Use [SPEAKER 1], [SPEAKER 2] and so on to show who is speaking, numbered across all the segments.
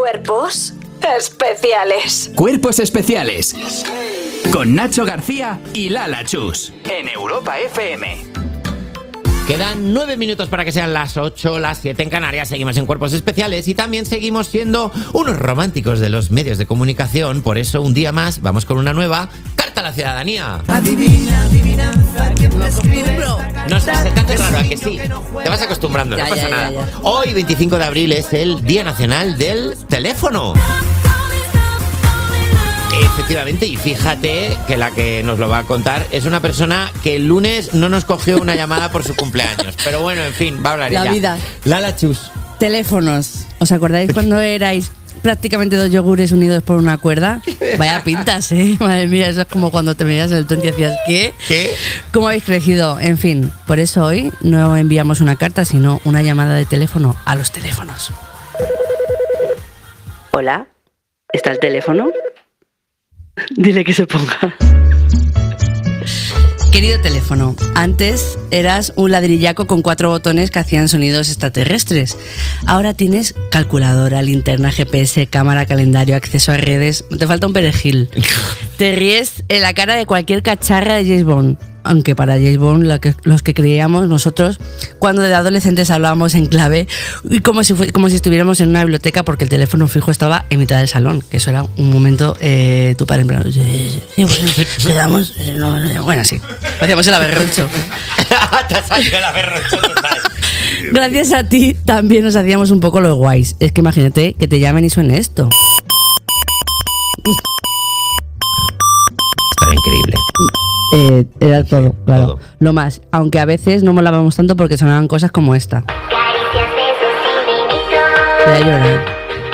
[SPEAKER 1] Cuerpos especiales.
[SPEAKER 2] Cuerpos especiales. Con Nacho García y Lala Chus. En Europa FM.
[SPEAKER 3] Quedan 9 minutos para que sean las 8, las 7 en Canarias. Seguimos en Cuerpos Especiales y también seguimos siendo unos románticos de los medios de comunicación. Por eso, un día más, vamos con una nueva Carta a la Ciudadanía.
[SPEAKER 4] Adivina, adivinanza, ¿quién te escribe?
[SPEAKER 3] No sé, se te hace raro, ¿a que sí? Te vas acostumbrando, no pasa nada. Hoy, 25 de abril, es el Día Nacional del Teléfono. Efectivamente, y fíjate que la que nos lo va a contar es una persona que el lunes no nos cogió una llamada por su cumpleaños. Pero bueno, en fin, va a hablar ella.
[SPEAKER 5] La vida.
[SPEAKER 3] Lala Chus.
[SPEAKER 5] Teléfonos. ¿Os acordáis cuando erais prácticamente dos yogures unidos por una cuerda? Vaya pintas, ¿eh? Madre mía, eso es como cuando te veías en el tonto y decías, ¿qué? ¿Cómo habéis crecido? En fin, por eso hoy no enviamos una carta, sino una llamada de teléfono a los teléfonos. Hola, ¿está el teléfono? Dile que se ponga. Querido teléfono, antes eras un ladrillaco con 4 botones que hacían sonidos extraterrestres. Ahora tienes calculadora, linterna, GPS, cámara, calendario, acceso a redes. Te falta un perejil. Te ríes en la cara de cualquier cacharra de James Bond. Aunque para James Bond, los que creíamos nosotros, cuando de adolescentes hablábamos en clave, y como si estuviéramos en una biblioteca, porque el teléfono fijo estaba en mitad del salón, que eso era un momento, tu padre en plan, le damos, bueno, sí, hacíamos el aberroncho.
[SPEAKER 3] Te has salido el aberroncho total.
[SPEAKER 5] Gracias a ti también nos hacíamos un poco los guays. Es que imagínate que te llamen y suene esto.
[SPEAKER 3] Estaba increíble.
[SPEAKER 5] Era todo, claro.
[SPEAKER 3] Todo.
[SPEAKER 5] Lo más, aunque a veces no molábamos tanto porque sonaban cosas como esta. Voy a llorar.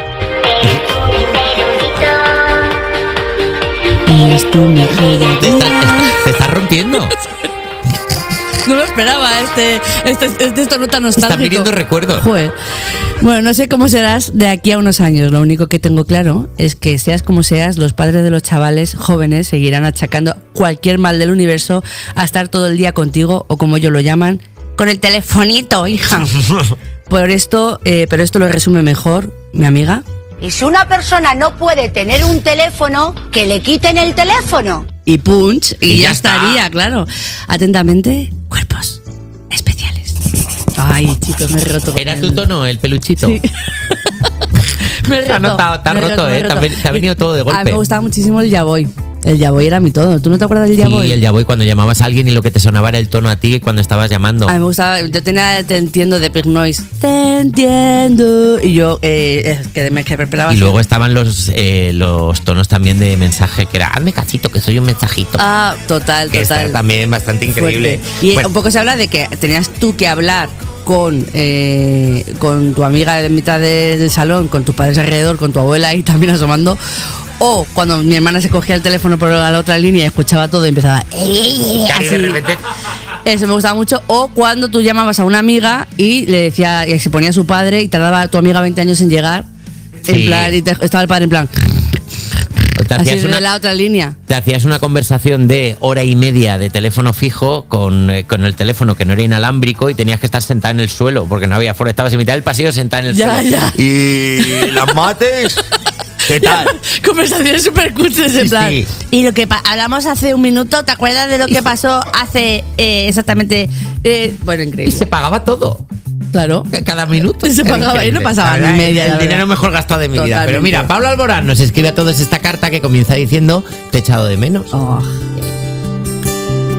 [SPEAKER 3] Te estás rompiendo.
[SPEAKER 5] No lo esperaba, esto no tan nostálgico.
[SPEAKER 3] Están viniendo recuerdos.
[SPEAKER 5] Joder. Bueno, no sé cómo serás de aquí a unos años. Lo único que tengo claro es que seas como seas, los padres de los chavales jóvenes seguirán achacando cualquier mal del universo a estar todo el día contigo, o como ellos lo llaman, con el telefonito, hija. Pero esto lo resume mejor mi amiga.
[SPEAKER 6] Y si una persona no puede tener un teléfono, que le quiten el teléfono.
[SPEAKER 5] Y punch, y ya
[SPEAKER 3] está.
[SPEAKER 5] estaría, claro. Atentamente, Cuerpos Especiales. Ay, chicos, me he roto.
[SPEAKER 3] ¿Era tu tono, el peluchito?
[SPEAKER 5] Sí. Me he roto.
[SPEAKER 3] Te has roto, ¿eh? Te ha venido todo de golpe.
[SPEAKER 5] A mí me gustaba muchísimo el Ya Voy. El Ya Voy era mi todo. ¿Tú no te acuerdas del Ya Voy?
[SPEAKER 3] Sí, el Ya Voy, cuando llamabas a alguien y lo que te sonaba era el tono a ti cuando estabas llamando.
[SPEAKER 5] A mí me gustaba, yo tenía Te Entiendo de Pig Noise. Te entiendo. Y yo, que me esperaba.
[SPEAKER 3] Y luego estaban los tonos también de mensaje, que era, hazme cachito, que soy un mensajito.
[SPEAKER 5] Ah, total.
[SPEAKER 3] Que está también bastante increíble.
[SPEAKER 5] Fuerte. Y un poco se habla de que tenías tú que hablar con tu amiga en mitad del salón, con tus padres alrededor, con tu abuela ahí también asomando. O cuando mi hermana se cogía el teléfono por la otra línea y escuchaba todo y empezaba así.
[SPEAKER 3] De repente.
[SPEAKER 5] Eso me gustaba mucho. O cuando tú llamabas a una amiga y le decía, y se ponía su padre y tardaba tu amiga 20 años en llegar.
[SPEAKER 3] Sí.
[SPEAKER 5] En plan, y estaba el padre en plan. Así de la otra línea.
[SPEAKER 3] Te hacías una conversación de hora y media de teléfono fijo con el teléfono que no era inalámbrico y tenías que estar sentada en el suelo porque no había forma. Estabas en mitad del pasillo sentada en el suelo.
[SPEAKER 5] Ya.
[SPEAKER 3] Y las mates. ¿Qué tal?
[SPEAKER 5] Conversaciones súper cutres en plan.
[SPEAKER 3] Sí.
[SPEAKER 5] Y lo que hablamos hace un minuto, ¿te acuerdas de lo que pasó hace exactamente? Bueno,
[SPEAKER 3] Y
[SPEAKER 5] increíble.
[SPEAKER 3] se pagaba todo.
[SPEAKER 5] Claro.
[SPEAKER 3] Cada minuto.
[SPEAKER 5] Se pagaba y no pasaba
[SPEAKER 3] La
[SPEAKER 5] ni
[SPEAKER 3] verdad,
[SPEAKER 5] media.
[SPEAKER 3] El dinero mejor gastado de mi vida.
[SPEAKER 5] Totalmente.
[SPEAKER 3] Pero mira, Pablo Alborán nos escribe a todos esta carta que comienza diciendo: te he echado de menos.
[SPEAKER 5] Oh.